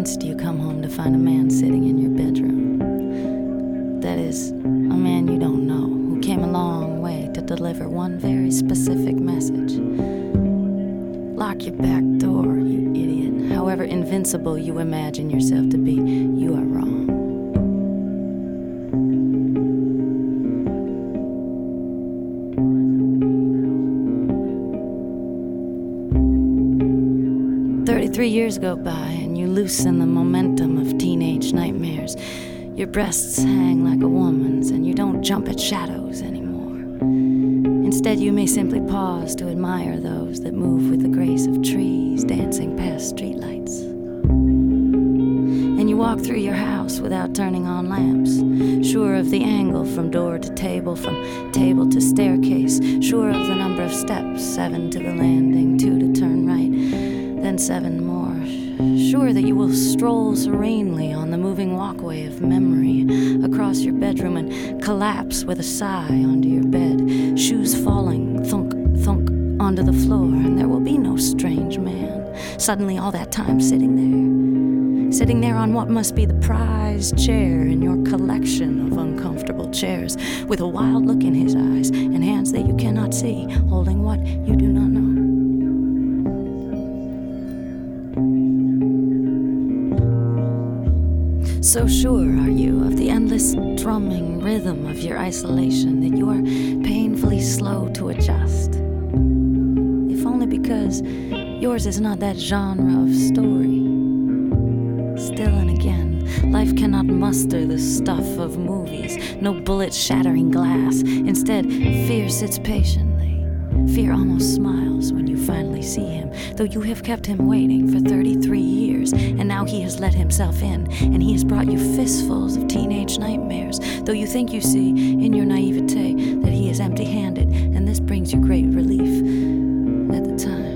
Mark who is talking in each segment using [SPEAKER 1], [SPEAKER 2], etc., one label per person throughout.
[SPEAKER 1] once do you come home to find a man sitting in your bedroom. That is, a man you don't know, who came a long way to deliver one very specific message. Lock your back door, you idiot. However invincible you imagine yourself to be, you are wrong. Three years go by and you loosen the momentum of teenage nightmares. Your breasts hang like a woman's and you don't jump at shadows anymore. Instead, you may simply pause to admire those that move with the grace of trees dancing past streetlights. And you walk through your house without turning on lamps, sure of the angle from door to table, from table to staircase, sure of the number of steps, 7 to the landing, 2 to turn right, then 7 more. Sure that you will stroll serenely on the moving walkway of memory across your bedroom and collapse with a sigh onto your bed, shoes falling thunk, thunk onto the floor, and there will be no strange man. Suddenly all that time sitting there on what must be the prized chair in your collection of uncomfortable chairs, with a wild look in his eyes and hands that you cannot see, holding what you do not know. So sure are you of the endless drumming rhythm of your isolation that you are painfully slow to adjust. If only because yours is not that genre of story. Still and again, life cannot muster the stuff of movies, no bullet-shattering glass. Instead, fear sits patiently. Fear almost smiles when you finally see him, though you have kept him waiting for 33 years, and now he has let himself in, and he has brought you fistfuls of teenage nightmares, though you think you see, in your naivete, that he is empty-handed, and this brings you great relief at the time.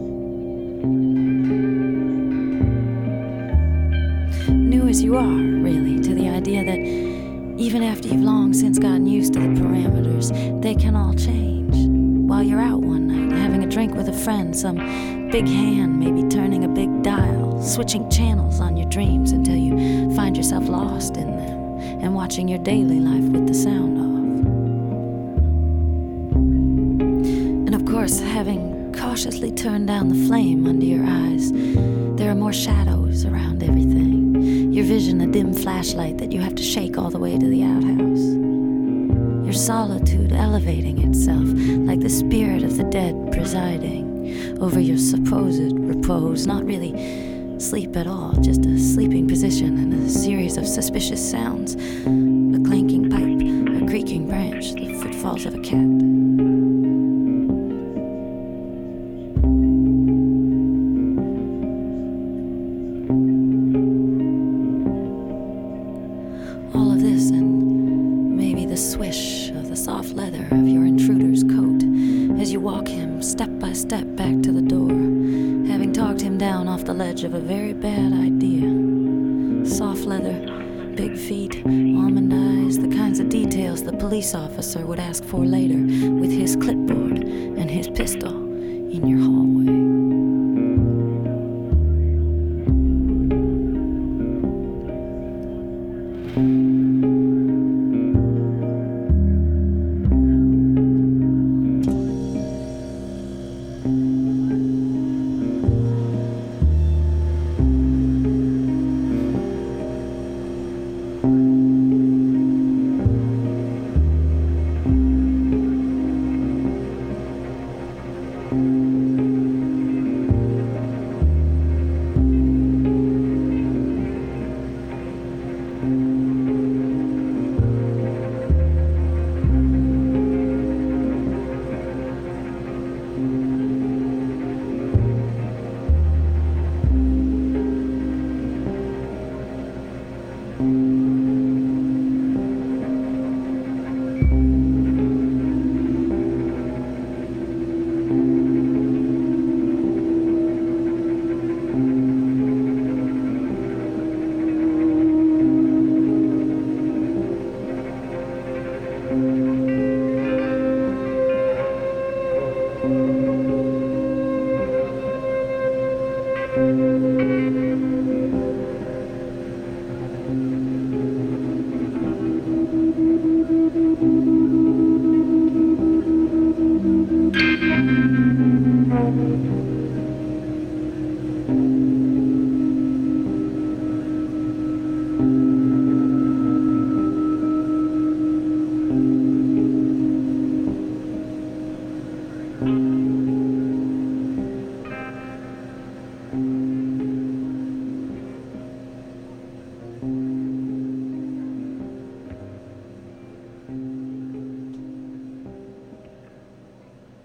[SPEAKER 1] New as you are, really, to the idea that even after you've long since gotten used to the parameters, they can all change. While you're out one night, having a drink with a friend, some big hand may be turning a big dial, switching channels on your dreams until you find yourself lost in them and watching your daily life with the sound off. And of course, having cautiously turned down the flame under your eyes, there are more shadows around everything. Your vision a dim flashlight that you have to shake all the way to the outhouse. Your solitude elevating itself like the spirit of the dead presiding over your supposed repose, not really sleep at all, just a sleeping position and a series of suspicious sounds, a clanking pipe, a creaking branch, the footfalls of a cat. All of this and maybe the swish of the soft leather of your intruder's coat as you walk him step by step back to the door, having talked him down off the ledge of a very bad idea. Soft leather, big feet, almond eyes, the kinds of details the police officer would ask for later with his clipboard and his pistol in your hallway.